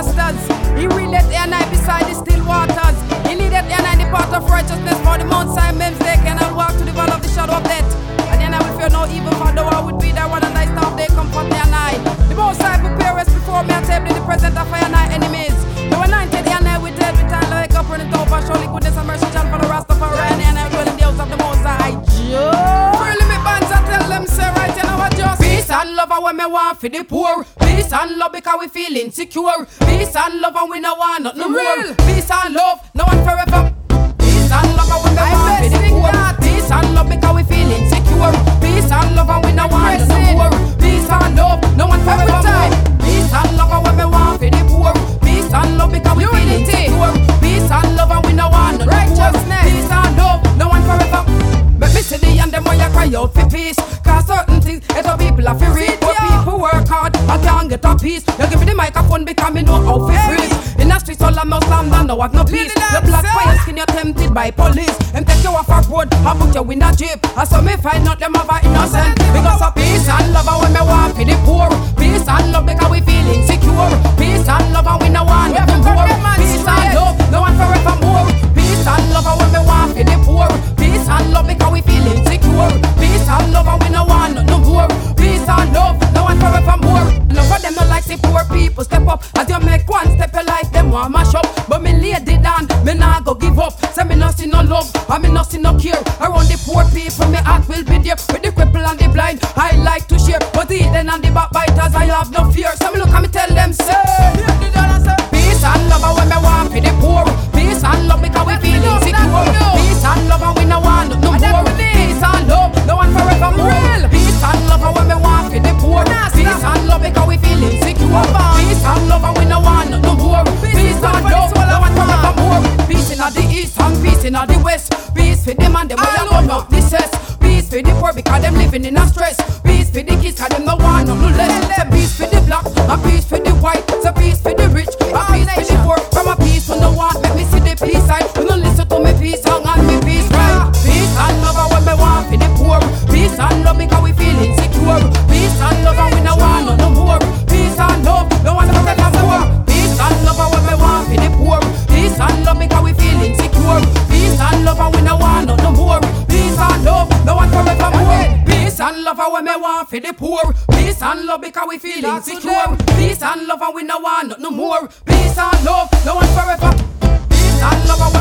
masters. He relate and I beside the still waters. He leadeth and I the path of righteousness for the Mount Simon's Day. And I'll walk to the valley of the shadow of death. And then I will fear no evil, for though I would be there one and I stop, they comfort me and I. The Most High prepare us before me a table in the presence of fire and I enemies. The anointed and I with every time like up on the top. Surely goodness and mercy shall follow Rastafari and I dwell in the house of the Most High. Really me bands I tell them say right you know what just peace and love are when me want for the poor. Peace and love because we feel insecure. Peace and love and we no want nothing more. Peace and love, no one forever. Peace and love and we no want for the poor. Peace and love because we feel insecure. Peace and love and we no want nothing more. Peace and love, no one forever more. Peace and love and we me want for the poor. Peace and love because we feel insecure. Peace and love and we no want nothing more. Peace and love, no one forever. But me see the and them when you cry out for peace. Cause certain things, it's a people have to read. But people work hard, I can't get a piece. You give me the microphone because me know how to breathe. In the streets all I'm no slam down, no have no peace. The black fire skin you're tempted by police. And take you off a road, I put you in a jeep. I saw me find out them have innocent. Because of peace and love when me want for the poor. Peace and love because we feel insecure. Peace and love and we no want nothing more. Peace and love, no one forever more. Peace and love when me want for the poor. Peace and love because we feel insecure. Peace and love and we no want no more. Peace and love, no one forever more. Love of them not like see poor people step up. As you make one step your life, them want mash up. But me lay it down, me nah go give up. Say me not see no love, and me not see no care. Around the poor people, me heart will be there. With the cripple and the blind, I like to share. But the hidden and the backbiters, I have no fear. So me look and me tell them, say peace and love when me want for the poor. Peace and love because we feel insecure. Peace and love and we no want no more. Peace and love, no one forever more. Peace and love when me want for the poor. Peace and love because we feel insecure. Peace and love and we no want no more. Peace and love, no one forever more. Peace in the east and peace in the west. Peace for them and them way up up the cess. Peace for the poor because them living in a stress. Peace for the kids cause them no want no less. Say peace for the black and peace for the white. Say peace for the rich and peace for the poor. From a peace we no want make me see the peace side. We no listen to me peace song and me peace right. Peace and love when me want for the poor. Peace and love because we feel insecure. Peace and love and we no want no more. Peace and love, no one forever more. Peace and love when me want for the poor. Peace and love because we feel insecure. Peace and love and we no want no more. Peace and love, no one forever more. Peace and love when me want for the poor. Peace and love because we feel insecure. Peace and love and we no want no more. Peace and love, no one forever. Peace and love.